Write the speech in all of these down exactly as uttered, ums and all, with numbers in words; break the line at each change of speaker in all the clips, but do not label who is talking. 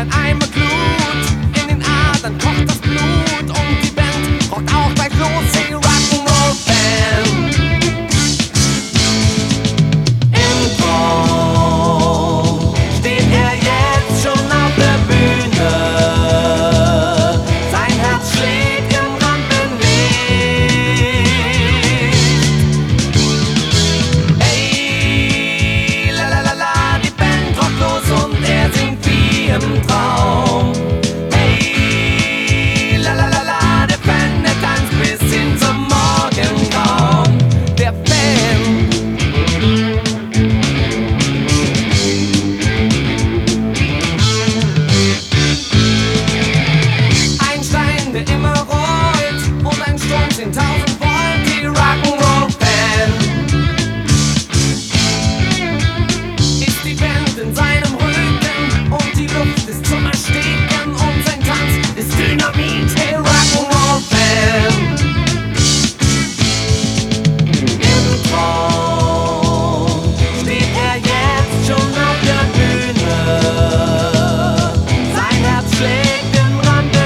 ein Eimer Glut. In den Adern kocht das Blut und die Band rockt auch gleich los. Hey, Rock'n'Roll Band. Im Tor steht er jetzt schon auf der Bühne. Sein Herz schlägt im Rampenlicht. Ey, la la la la, die Band rockt los und er singt wie im Traum. Ey, la la la la, der Fan, der tanzt bis hin zum Morgengrauen. Der Fan. Ein Stein, der immer rollt und ein Strom zehntausend Volt, die Rock'n'Roll Band. Ist die Band in seinem Rücken und die Luft ist zum Ersticken und sein Tanz ist Dynamit, hey, Rock'n'Roll Band. Im Traum steht er jetzt schon auf der Bühne. Sein Herz schlägt im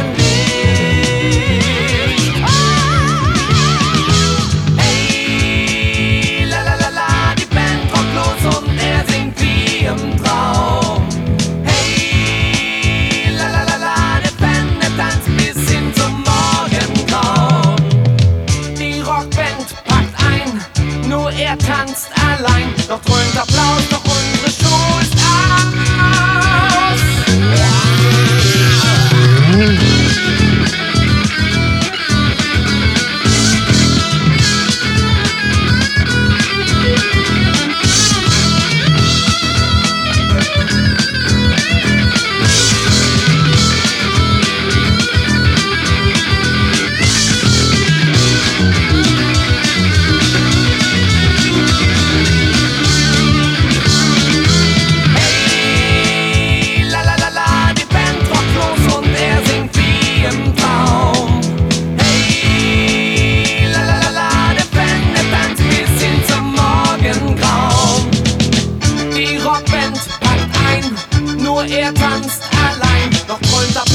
Rampenlicht. Hey, la la la la, die Band rockt los und er singt wie im Traum. Hey, la la la la, der Fan, der tanzt bis hin zum Morgengrauen. Die Rockband packt ein, nur er tanzt allein. Doch dröhnt Applaus, doch unsere Show ist aus. Hey, la la la la, die Band rockt los und er singt wie im Traum. Hey, la la la la, der Fan, der tanzt bis hin zum Morgengrauen. Die Rockband packt ein, nur er tanzt allein. Doch dröhnt